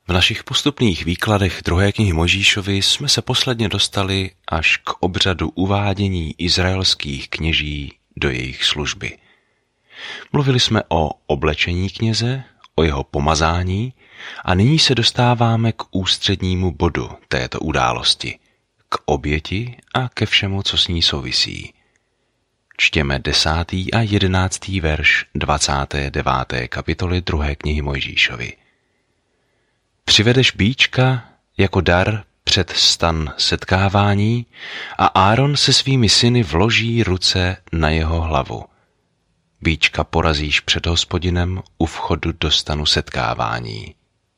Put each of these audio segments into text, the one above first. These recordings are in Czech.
V našich postupných výkladech 2. knihy Mojžíšovy jsme se posledně dostali až k obřadu uvádění izraelských kněží do jejich služby. Mluvili jsme o oblečení kněze, o jeho pomazání a nyní se dostáváme k ústřednímu bodu této události, k oběti a ke všemu, co s ní souvisí. Čtěme 10. a 11. verš 29. kapitoly 2. knihy Mojžíšovy. Přivedeš býčka jako dar před stan setkávání a Áron se svými syny vloží ruce na jeho hlavu. Býčka porazíš před Hospodinem u vchodu do stanu setkávání.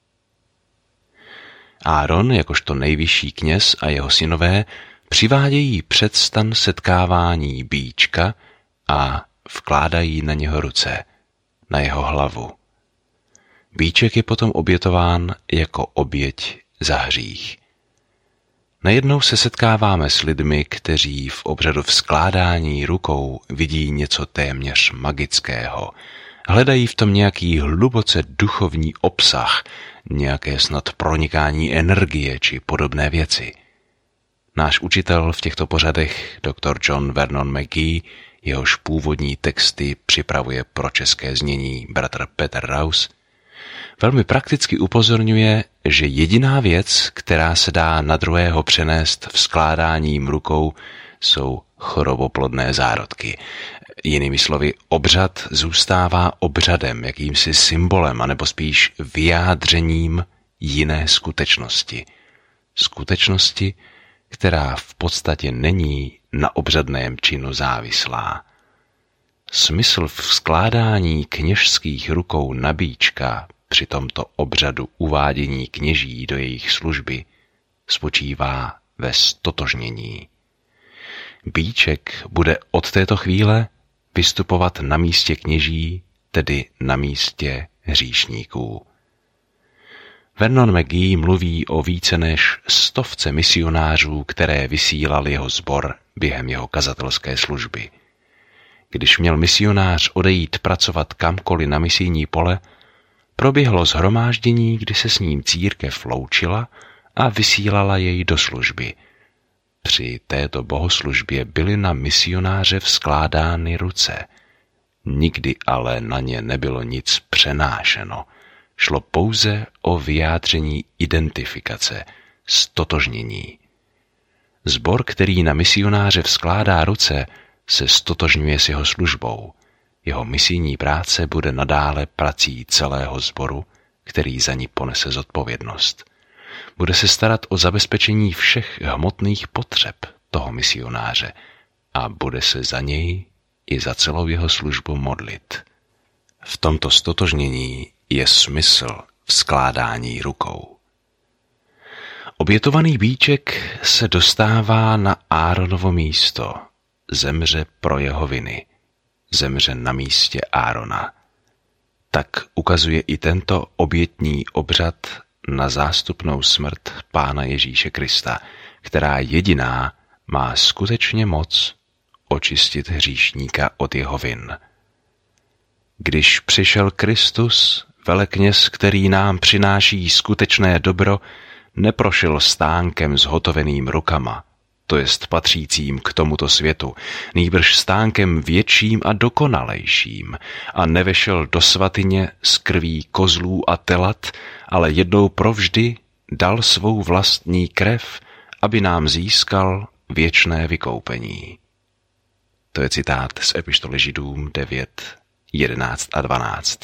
Áron, jakožto nejvyšší kněz a jeho synové, přivádějí před stan setkávání býčka a vkládají na něho ruce, na jeho hlavu. Býček je potom obětován jako oběť za hřích. Najednou se setkáváme s lidmi, kteří v obřadu vzkládání rukou vidí něco téměř magického. Hledají v tom nějaký hluboce duchovní obsah, nějaké snad pronikání energie či podobné věci. Náš učitel v těchto pořadech, dr. John Vernon McGee, jehož původní texty připravuje pro české znění bratr Peter Raus, velmi prakticky upozorňuje, že jediná věc, která se dá na druhého přenést vzkládáním rukou, jsou choroboplodné zárodky. Jinými slovy, obřad zůstává obřadem, jakýmsi symbolem, anebo spíš vyjádřením jiné skutečnosti. Skutečnosti, která v podstatě není na obřadném činu závislá. Smysl vzkládání kněžských rukou na býčka při tomto obřadu uvádění kněží do jejich služby spočívá ve stotožnění. Býček bude od této chvíle vystupovat na místě kněží, tedy na místě hříšníků. Vernon McGee mluví o více než 100 misionářů, které vysílal jeho sbor během jeho kazatelské služby. Když měl misionář odejít pracovat kamkoliv na misijní pole, proběhlo shromáždění, kdy se s ním církev loučila a vysílala jej do služby. Při této bohoslužbě byly na misionáře vzkládány ruce. Nikdy ale na ně nebylo nic přenášeno. Šlo pouze o vyjádření identifikace, stotožnění. Sbor, který na misionáře vzkládá ruce, se stotožňuje s jeho službou. Jeho misijní práce bude nadále prací celého sboru, který za ní ponese zodpovědnost. Bude se starat o zabezpečení všech hmotných potřeb toho misionáře a bude se za něj i za celou jeho službu modlit. V tomto stotožnění je smysl vzkládání rukou. Obětovaný býček se dostává na Áronovo místo, zemře pro jeho viny, zemře na místě Árona. Tak ukazuje i tento obětní obřad na zástupnou smrt Pána Ježíše Krista, která jediná má skutečně moc očistit hříšníka od jeho vin. Když přišel Kristus, velekněz, který nám přináší skutečné dobro, neprošel stánkem zhotoveným rukama, to jest patřícím k tomuto světu, nýbrž stánkem větším a dokonalejším, a nevešel do svatyně z krví kozlů a telat, ale jednou provždy dal svou vlastní krev, aby nám získal věčné vykoupení. To je citát z epištoly Židům 9, 11 a 12.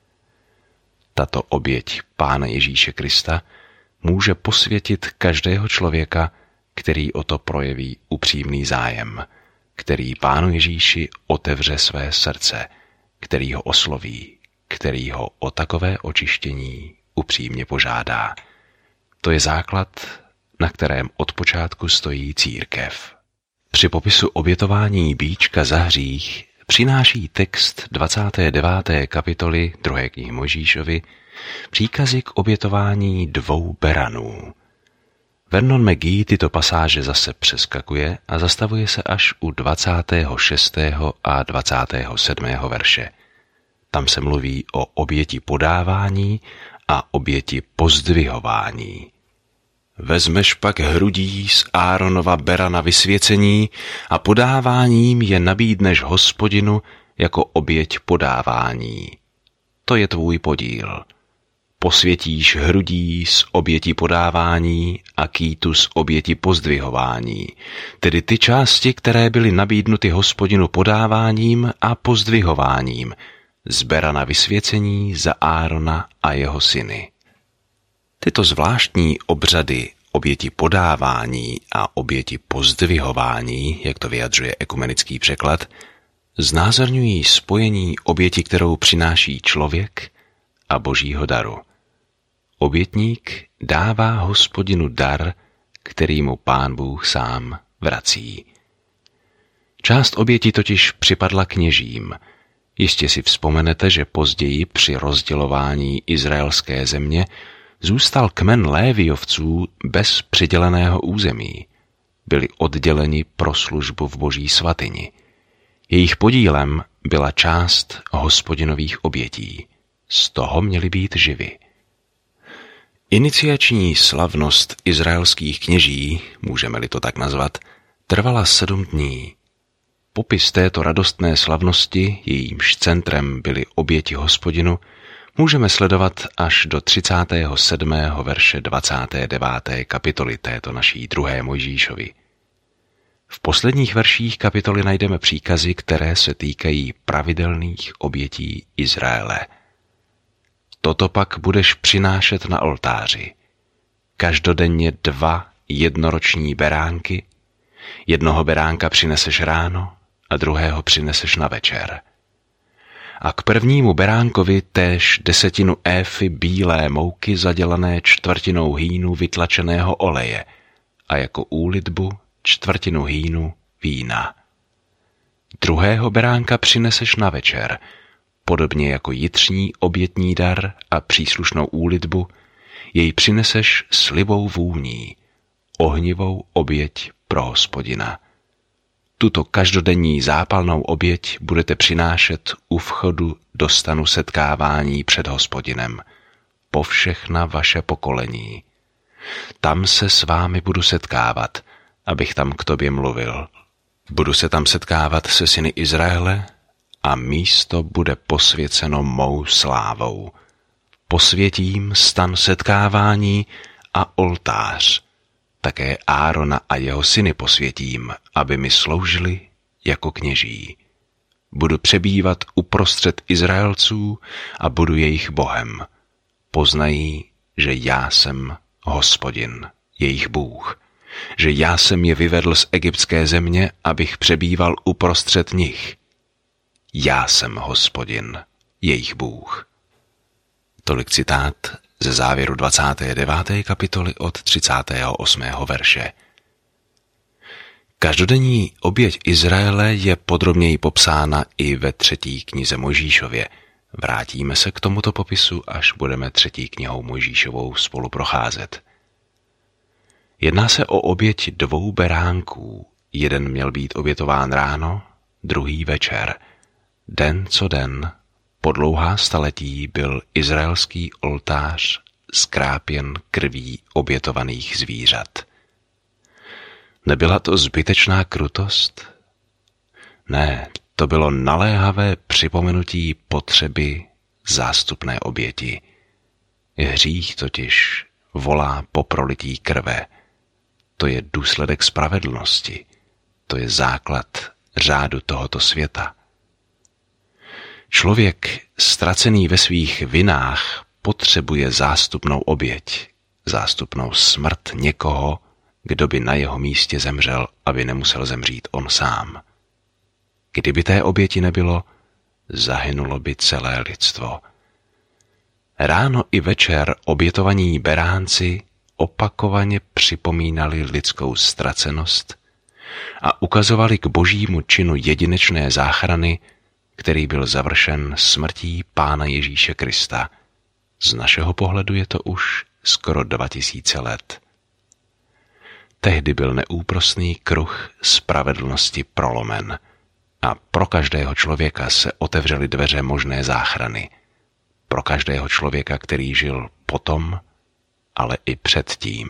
Tato oběť Pána Ježíše Krista může posvětit každého člověka, který o to projeví upřímný zájem, který Pánu Ježíši otevře své srdce, který ho osloví, který ho o takové očištění upřímně požádá. To je základ, na kterém od počátku stojí církev. Při popisu obětování býčka za hřích přináší text 29. kapitoly 2. knihy Mojžíšovy příkazy k obětování 2 beranů. Vernon McGee tyto pasáže zase přeskakuje a zastavuje se až u 26. a 27. verše. Tam se mluví o oběti podávání a oběti pozdvihování. Vezmeš pak hrudí z Áronova bera na vysvěcení a podáváním je nabídneš Hospodinu jako oběť podávání. To je tvůj podíl. Posvětíš hrudí z oběti podávání a kýtu z oběti pozdvihování, tedy ty části, které byly nabídnuty Hospodinu podáváním a pozdvihováním, z bera na vysvěcení za Árona a jeho syny. Tyto zvláštní obřady oběti podávání a oběti pozdvihování, jak to vyjadřuje ekumenický překlad, znázorňují spojení oběti, kterou přináší člověk, a božího daru. Obětník dává Hospodinu dar, který mu Pán Bůh sám vrací. Část oběti totiž připadla kněžím. Jistě si vzpomenete, že později při rozdělování izraelské země zůstal kmen Léviovců bez přiděleného území. Byli odděleni pro službu v boží svatyni. Jejich podílem byla část Hospodinových obětí. Z toho měli být živi. Iniciační slavnost izraelských kněží, můžeme-li to tak nazvat, trvala 7 dní. Popis této radostné slavnosti, jejímž centrem byly oběti Hospodinu, můžeme sledovat až do 37. verše 29. kapitoly této naší 2. Mojžíšovy. V posledních verších kapitoly najdeme příkazy, které se týkají pravidelných obětí Izraele. Toto pak budeš přinášet na oltáři. Každodenně 2 jednoroční beránky, jednoho beránka přineseš ráno a druhého přineseš na večer. A k prvnímu beránkovi též 10 éfy bílé mouky zadělané 1/4 hýnu vytlačeného oleje a jako úlitbu 1/4 hýnu vína. Druhého beránka přineseš na večer, podobně jako jitřní obětní dar a příslušnou úlitbu, jej přineseš s libou vůní, ohnivou oběť pro Hospodina. Tuto každodenní zápalnou oběť budete přinášet u vchodu do stanu setkávání před Hospodinem, po všechna vaše pokolení. Tam se s vámi budu setkávat, abych tam k tobě mluvil. Budu se tam setkávat se syny Izraele a místo bude posvěceno mou slávou. Posvětím stan setkávání a oltář. Také Árona a jeho syny posvětím, aby mi sloužili jako kněží. Budu přebývat uprostřed Izraelců a budu jejich Bohem. Poznají, že já jsem Hospodin, jejich Bůh, že já jsem je vyvedl z egyptské země, abych přebýval uprostřed nich. Já jsem Hospodin, jejich Bůh. Tolik citát ze závěru 29. kapitoly od 38. verše. Každodenní oběť Izraele je podrobněji popsána i ve 3. knize Mojžíšově. Vrátíme se k tomuto popisu, až budeme 3. knihou Mojžíšovou spolu procházet. Jedná se o oběť 2 beránků. Jeden měl být obětován ráno, druhý večer. Den co den, po dlouhá staletí byl izraelský oltář skrápěn krví obětovaných zvířat. Nebyla to zbytečná krutost? Ne, to bylo naléhavé připomenutí potřeby zástupné oběti. Hřích totiž volá po prolití krve. To je důsledek spravedlnosti. To je základ řádu tohoto světa. Člověk, ztracený ve svých vinách, potřebuje zástupnou oběť, zástupnou smrt někoho, kdo by na jeho místě zemřel, aby nemusel zemřít on sám. Kdyby té oběti nebylo, zahynulo by celé lidstvo. Ráno i večer obětovaní beránci opakovaně připomínali lidskou ztracenost a ukazovali k božímu činu jedinečné záchrany, který byl završen smrtí Pána Ježíše Krista. Z našeho pohledu je to už skoro 2000 let. Tehdy byl neúprosný kruh spravedlnosti prolomen a pro každého člověka se otevřely dveře možné záchrany. pro každého člověka, který žil potom, ale i předtím.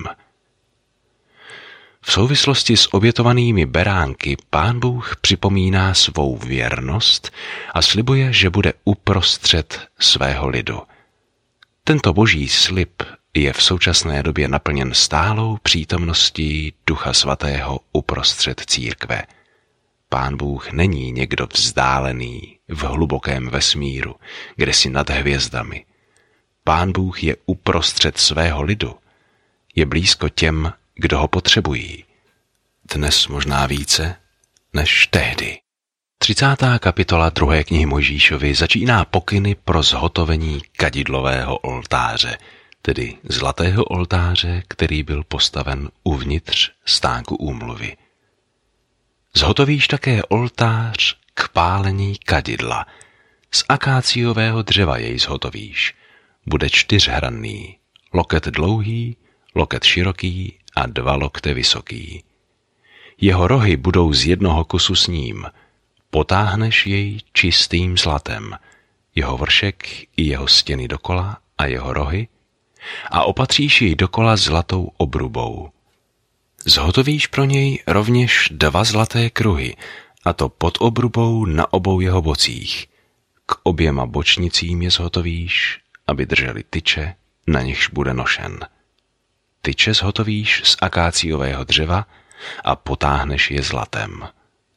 V souvislosti s obětovanými beránky Pán Bůh připomíná svou věrnost a slibuje, že bude uprostřed svého lidu. Tento boží slib je v současné době naplněn stálou přítomností Ducha Svatého uprostřed církve. Pán Bůh není někdo vzdálený v hlubokém vesmíru, kdesi nad hvězdami. Pán Bůh je uprostřed svého lidu. Je blízko těm, kdo ho potřebují. Dnes možná více než tehdy. 30. kapitola 2. knihy Mojžíšovy začíná pokyny pro zhotovení kadidlového oltáře, tedy zlatého oltáře, který byl postaven uvnitř stánku úmluvy. Zhotovíš také oltář k pálení kadidla. Z akáciového dřeva jej zhotovíš. Bude 4hranný, loket dlouhý, loket široký a 2 lokte vysoký. Jeho rohy budou z jednoho kusu s ním. Potáhneš jej čistým zlatem, jeho vršek i jeho stěny dokola a jeho rohy a opatříš jej dokola zlatou obrubou. Zhotovíš pro něj rovněž 2 zlaté kruhy, a to pod obrubou na obou jeho bocích. K oběma bočnicím je zhotovíš, aby drželi tyče, na nichž bude nošen. Tyče zhotovíš z akáciového dřeva a potáhneš je zlatem.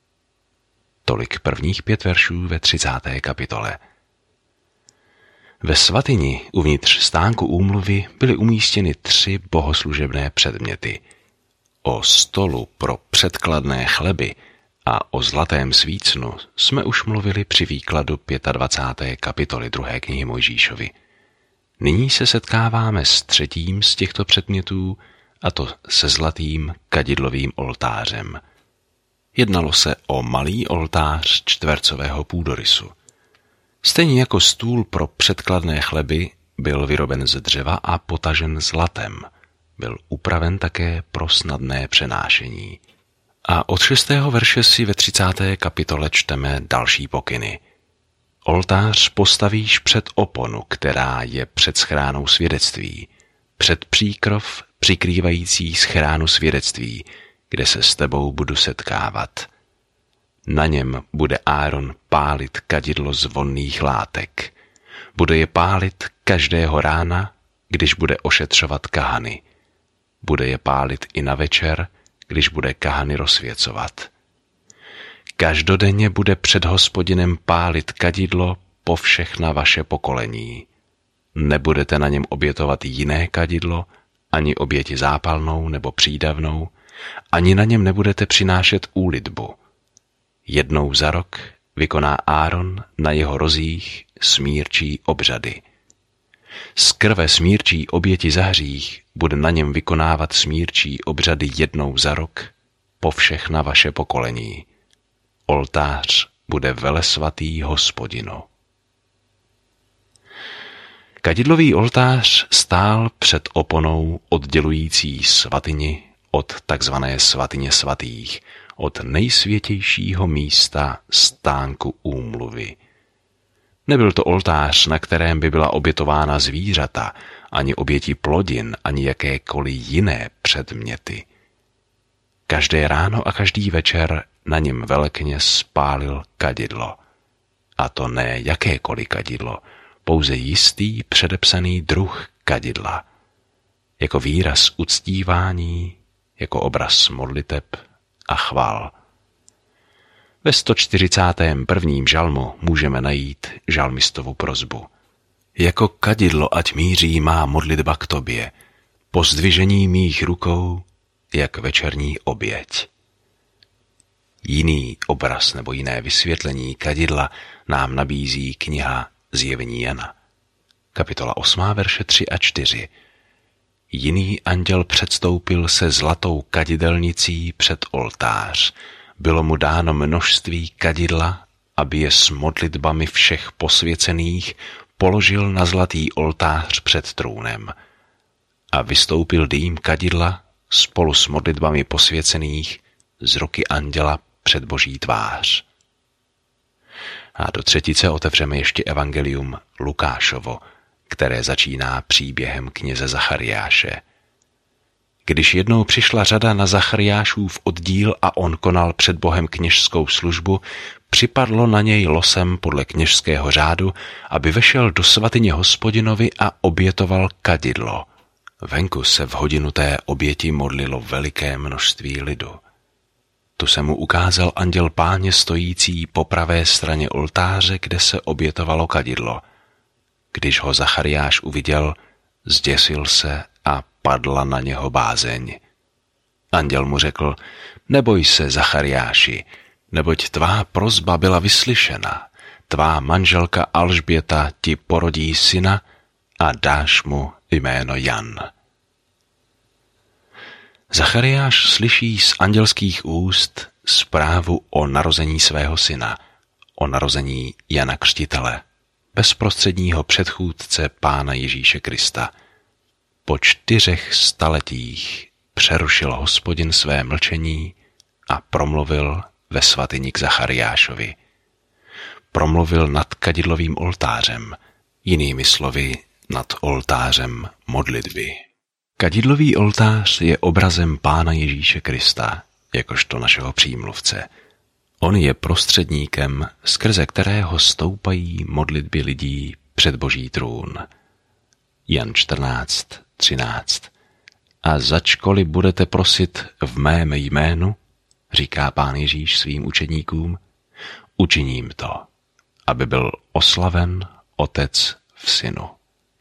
Tolik prvních 5 veršů ve 30. kapitole. Ve svatyni uvnitř stánku úmluvy byly umístěny 3 bohoslužebné předměty. O stolu pro předkladné chleby a o zlatém svícnu jsme už mluvili při výkladu 25. kapitoly 2. knihy Mojžíšovy. Nyní se setkáváme s 3. z těchto předmětů, a to se zlatým kadidlovým oltářem. Jednalo se o malý oltář čtvercového půdorysu. Stejně jako stůl pro předkladné chleby byl vyroben ze dřeva a potažen zlatem. Byl upraven také pro snadné přenášení. A od 6. verše si ve 30. kapitole čteme další pokyny. Oltář postavíš před oponu, která je před schránou svědectví, před příkrov přikrývající schránu svědectví, kde se s tebou budu setkávat. Na něm bude Áron pálit kadidlo z vonných látek. Bude je pálit každého rána, když bude ošetřovat kahany. Bude je pálit i na večer, když bude kahany rozsvěcovat. Každodenně bude před Hospodinem pálit kadidlo po všechna vaše pokolení. Nebudete na něm obětovat jiné kadidlo, ani oběti zápalnou nebo přídavnou, ani na něm nebudete přinášet úlitbu. Jednou za rok vykoná Áron na jeho rozích smírčí obřady. Z krve smírčí oběti za hřích bude na něm vykonávat smírčí obřady jednou za rok po všechna vaše pokolení. Oltář bude velesvatý Hospodinu. Kadidlový oltář stál před oponou oddělující svatyni od takzvané svatyně svatých, od nejsvětějšího místa stánku úmluvy. Nebyl to oltář, na kterém by byla obětována zvířata, ani oběti plodin, ani jakékoliv jiné předměty. Každé ráno a každý večer na něm velekněz spálil kadidlo. A to ne jakékoliv kadidlo, pouze jistý předepsaný druh kadidla. Jako výraz uctívání, jako obraz modliteb a chval. Ve 141. žalmu můžeme najít žalmistovu prosbu. Jako kadidlo ať míří má modlitba k tobě, po zdvižení mých rukou, jak večerní oběť. Jiný obraz nebo jiné vysvětlení kadidla nám nabízí kniha Zjevení Jana. Kapitola 8, verše 3 a 4. Jiný anděl předstoupil se zlatou kadidelnicí před oltář. Bylo mu dáno množství kadidla, aby je s modlitbami všech posvěcených položil na zlatý oltář před trůnem. A vystoupil dým kadidla spolu s modlitbami posvěcených z ruky anděla před Boží tvář. A do třetice otevřeme ještě evangelium Lukášovo, které začíná příběhem kněze Zachariáše. Když jednou přišla řada na Zachariášův oddíl a on konal před Bohem kněžskou službu, připadlo na něj losem podle kněžského řádu, aby vešel do svatyně Hospodinovi a obětoval kadidlo. Venku se v hodinu té oběti modlilo veliké množství lidu. Tu se mu ukázal anděl Páně stojící po pravé straně oltáře, kde se obětovalo kadidlo. Když ho Zachariáš uviděl, zděsil se a padla na něho bázeň. Anděl mu řekl: neboj se, Zachariáši, neboť tvá prosba byla vyslyšena. Tvá manželka Alžběta ti porodí syna a dáš mu jméno Jan. Zachariáš slyší z andělských úst zprávu o narození svého syna, o narození Jana Křtitele, bezprostředního předchůdce Pána Ježíše Krista. Po 4 staletích přerušil Hospodin své mlčení a promluvil ve svatyni k Zachariášovi. Promluvil nad kadidlovým oltářem, jinými slovy nad oltářem modlitby. Kadidlový oltář je obrazem Pána Ježíše Krista, jakožto našeho přímluvce. On je prostředníkem, skrze kterého stoupají modlitby lidí před Boží trůn. Jan 14:13. A začkoli budete prosit v mém jménu, říká Pán Ježíš svým učedníkům, učiním to, aby byl oslaven Otec v Synu.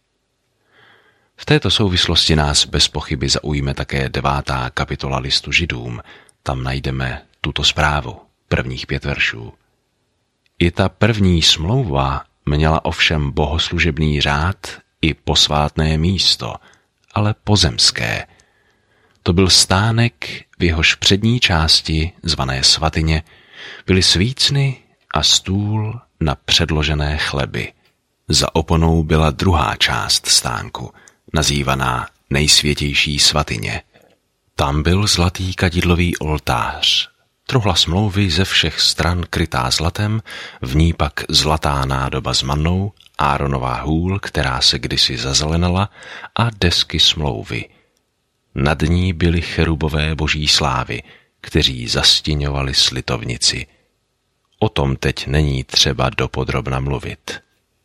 V této souvislosti nás bez pochyby zaujme také 9. kapitola listu Židům. Tam najdeme tuto zprávu, prvních 5 veršů. I ta první smlouva měla ovšem bohoslužebný řád i posvátné místo, ale pozemské. To byl stánek, v jehož přední části, zvané svatyně, byly svícny a stůl na předložené chleby. Za oponou byla druhá část stánku, nazývaná nejsvětější svatyně. Tam byl zlatý kadidlový oltář, truhla smlouvy ze všech stran krytá zlatem, v ní pak zlatá nádoba s mannou, Áronova hůl, která se kdysi zazelenala, a desky smlouvy. Nad ní byly cherubové Boží slávy, kteří zastěňovali slitovnici. O tom teď není třeba dopodrobna mluvit.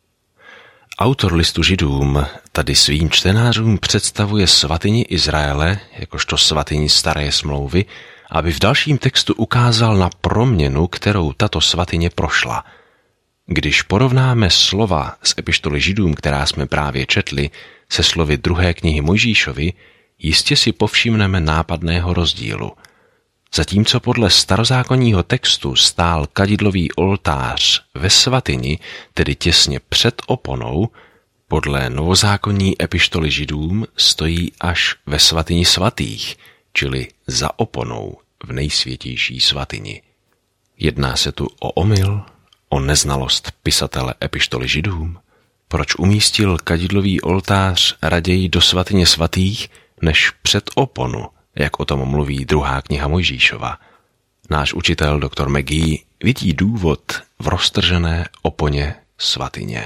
Autor listu Židům tady svým čtenářům představuje svatyni Izraele, jakožto svatyni staré smlouvy, aby v dalším textu ukázal na proměnu, kterou tato svatyně prošla. Když porovnáme slova z epištoly Židům, která jsme právě četli, se slovy 2. knihy Mojžíšovi, jistě si povšimneme nápadného rozdílu. Zatímco podle starozákonního textu stál kadidlový oltář ve svatyni, tedy těsně před oponou, podle novozákonní epištoly Židům stojí až ve svatyni svatých, čili za oponou v nejsvětější svatyni. Jedná se tu o omyl, o neznalost pisatele epištoly Židům? Proč umístil kadidlový oltář raději do svatyně svatých, než před oponu, jak o tom mluví 2. kniha Mojžíšova? Náš učitel dr. McGee vidí důvod v roztržené oponě svatyně.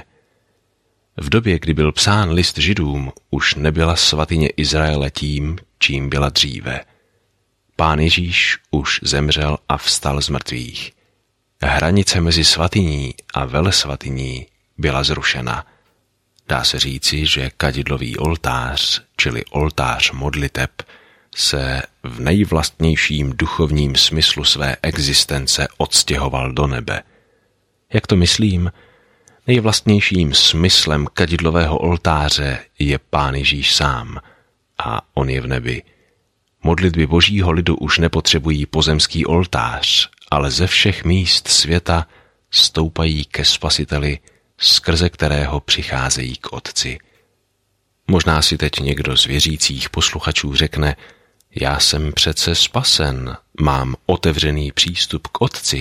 V době, kdy byl psán list Židům, už nebyla svatyně Izraele tím, čím byla dříve. Pán Ježíš už zemřel a vstal z mrtvých. Hranice mezi svatyní a velesvatyní byla zrušena. Dá se říci, že kadidlový oltář, čili oltář modliteb, se v nejvlastnějším duchovním smyslu své existence odstěhoval do nebe. Jak to myslím? Nejvlastnějším smyslem kadidlového oltáře je Pán Ježíš sám a on je v nebi. Modlitby Božího lidu už nepotřebují pozemský oltář, ale ze všech míst světa stoupají ke Spasiteli, skrze kterého přicházejí k Otci. Možná si teď někdo z věřících posluchačů řekne: já jsem přece spasen, mám otevřený přístup k Otci.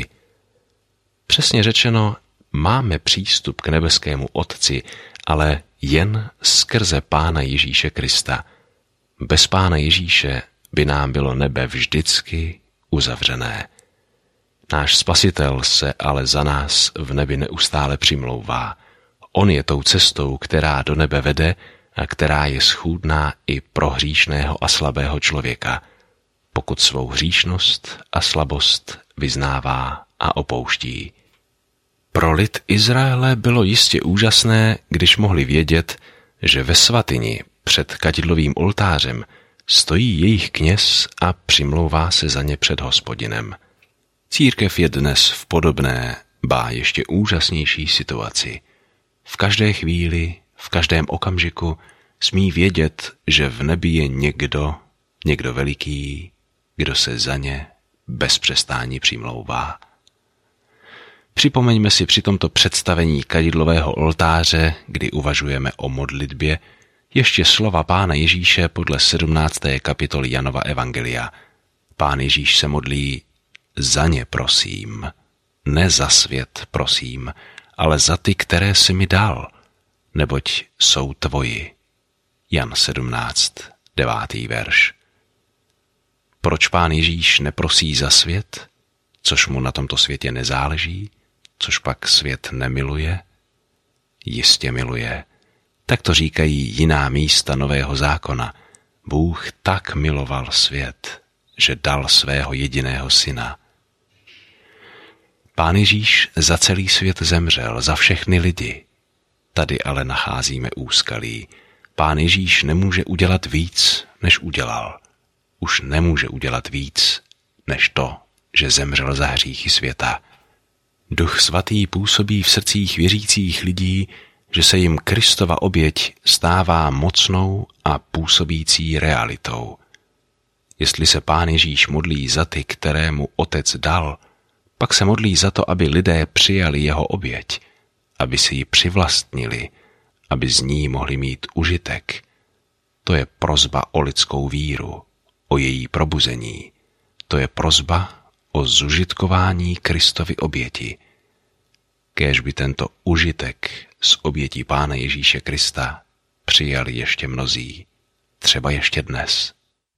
Přesně řečeno, máme přístup k nebeskému Otci, ale jen skrze Pána Ježíše Krista. Bez Pána Ježíše by nám bylo nebe vždycky uzavřené. Náš Spasitel se ale za nás v nebi neustále přimlouvá. On je tou cestou, která do nebe vede a která je schůdná i pro hříšného a slabého člověka, pokud svou hříšnost a slabost vyznává a opouští. Pro lid Izraele bylo jistě úžasné, když mohli vědět, že ve svatyni před kadidlovým oltářem stojí jejich kněz a přimlouvá se za ně před Hospodinem. Církev je dnes v podobné, ba ještě úžasnější situaci. V každé chvíli, v každém okamžiku smí vědět, že v nebi je někdo veliký, kdo se za ně bez přestání přimlouvá. Připomeňme si při tomto představení kadidlového oltáře, kdy uvažujeme o modlitbě, ještě slova Pána Ježíše podle 17. kapitoly Janova evangelia. Pán Ježíš se modlí: za ně prosím, ne za svět prosím, ale za ty, které jsi mi dal, neboť jsou tvoji. Jan 17, 9. verš. Proč Pán Ježíš neprosí za svět, což mu na tomto světě nezáleží, což pak svět nemiluje? Jistě miluje. Tak to říkají jiná místa Nového zákona. Bůh tak miloval svět, že dal svého jediného syna. Pán Ježíš za celý svět zemřel, za všechny lidi. Tady ale nacházíme úskalí. Pán Ježíš nemůže udělat víc, než udělal. Už nemůže udělat víc, než to, že zemřel za hříchy světa. Duch svatý působí v srdcích věřících lidí, že se jim Kristova oběť stává mocnou a působící realitou. Jestli se Pán Ježíš modlí za ty, které mu Otec dal, pak se modlí za to, aby lidé přijali jeho oběť, aby si ji přivlastnili, aby z ní mohli mít užitek. To je prosba o lidskou víru, o její probuzení. To je prosba o zužitkování Kristovy oběti. Kéž by tento užitek z obětí Pána Ježíše Krista přijali ještě mnozí, třeba ještě dnes.